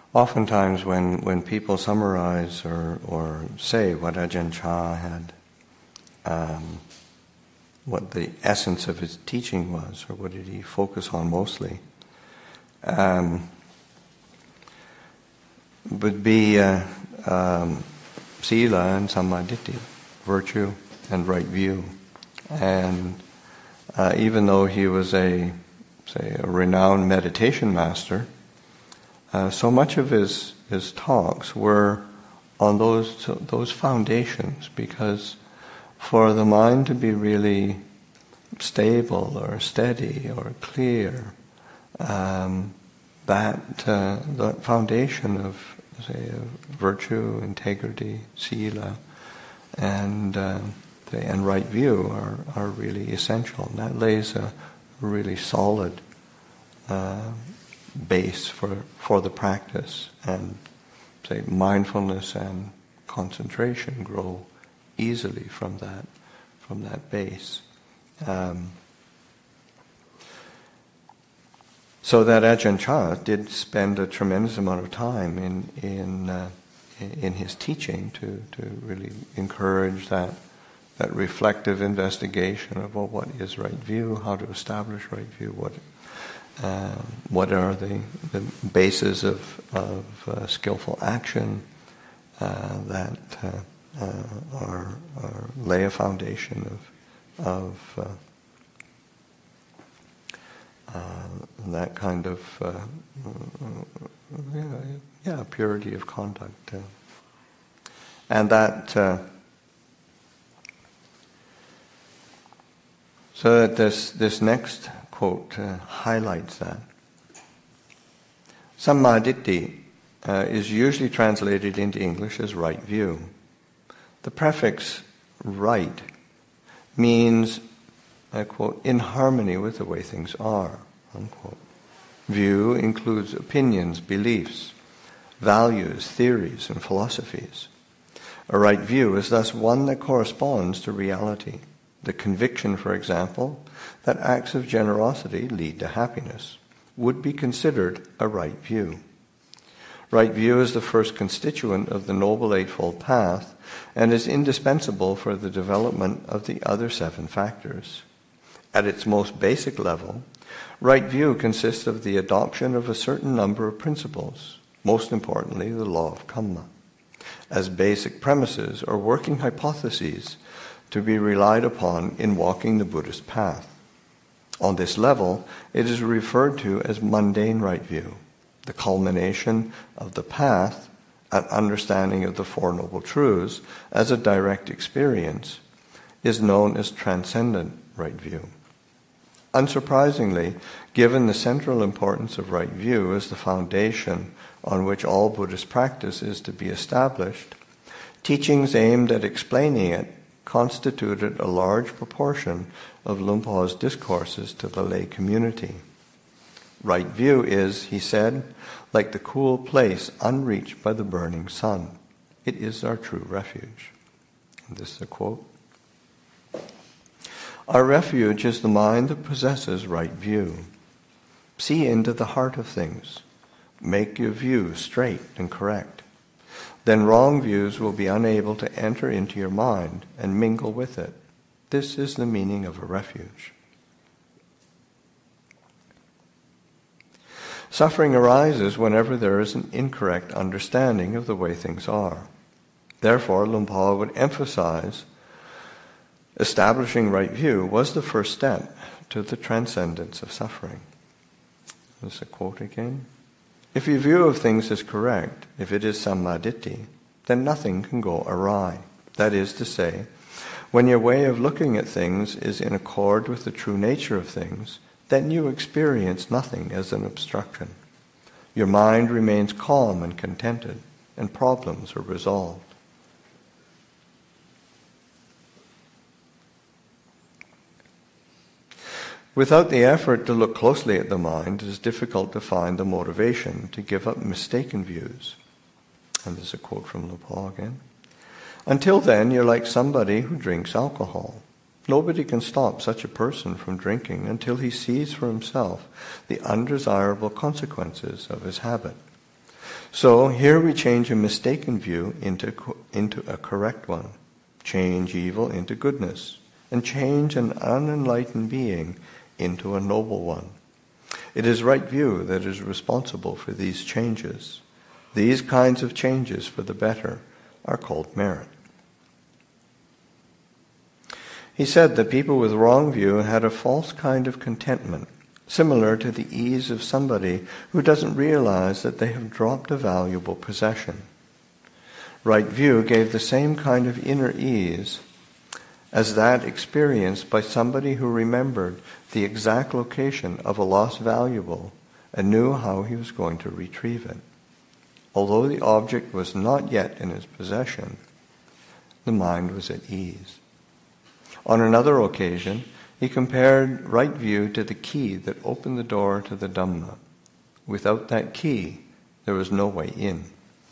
Oftentimes when people summarize or say what Ajahn Chah had, what the essence of his teaching was, or what did he focus on mostly, would be sila and sammaditthi, virtue and right view. And even though he was a renowned meditation master, so much of his talks were on those foundations, because for the mind to be really stable or steady or clear, the foundation of, say, virtue, integrity, sila, and right view are really essential. And that lays a really solid base for the practice, and say mindfulness and concentration grow easily from that base. So that Ajahn Chah did spend a tremendous amount of time in his teaching to really encourage that reflective investigation of what is right view, how to establish right view, what are the bases of skillful action that are lay a foundation of that kind of purity of conduct, and that so that this next quote highlights that. Sammaditthi is usually translated into English as right view. The prefix right means, I quote, in harmony with the way things are, unquote. View includes opinions, beliefs, values, theories, and philosophies. A right view is thus one that corresponds to reality. The conviction, for example, that acts of generosity lead to happiness would be considered a right view. Right view is the first constituent of the Noble Eightfold Path and is indispensable for the development of the other 7 factors. At its most basic level, right view consists of the adoption of a certain number of principles, most importantly the law of karma, as basic premises or working hypotheses to be relied upon in walking the Buddhist path. On this level, it is referred to as mundane right view. The culmination of the path, an understanding of the Four Noble Truths as a direct experience, is known as transcendent right view. Unsurprisingly, given the central importance of right view as the foundation on which all Buddhist practice is to be established, teachings aimed at explaining it constituted a large proportion of Luang Por's discourses to the lay community. Right view is, he said, like the cool place unreached by the burning sun. It is our true refuge. And this is a quote. Our refuge is the mind that possesses right view. See into the heart of things. Make your view straight and correct. Then wrong views will be unable to enter into your mind and mingle with it. This is the meaning of a refuge. Suffering arises whenever there is an incorrect understanding of the way things are. Therefore, Luang Por would emphasize establishing right view was the first step to the transcendence of suffering. This is a quote again. If your view of things is correct, if it is sammaditthi, then nothing can go awry. That is to say, when your way of looking at things is in accord with the true nature of things, then you experience nothing as an obstruction. Your mind remains calm and contented, and problems are resolved. Without the effort to look closely at the mind, it is difficult to find the motivation to give up mistaken views. And this is a quote from Luang Por again. Until then, you're like somebody who drinks alcohol. Nobody can stop such a person from drinking until he sees for himself the undesirable consequences of his habit. So here we change a mistaken view into a correct one, change evil into goodness, and change an unenlightened being into a noble one. It is right view that is responsible for these changes. These kinds of changes for the better are called merit. He said that people with wrong view had a false kind of contentment, similar to the ease of somebody who doesn't realize that they have dropped a valuable possession. Right view gave the same kind of inner ease as that experienced by somebody who remembered the exact location of a lost valuable and knew how he was going to retrieve it. Although the object was not yet in his possession, the mind was at ease. On another occasion, he compared right view to the key that opened the door to the Dhamma. Without that key, there was no way in.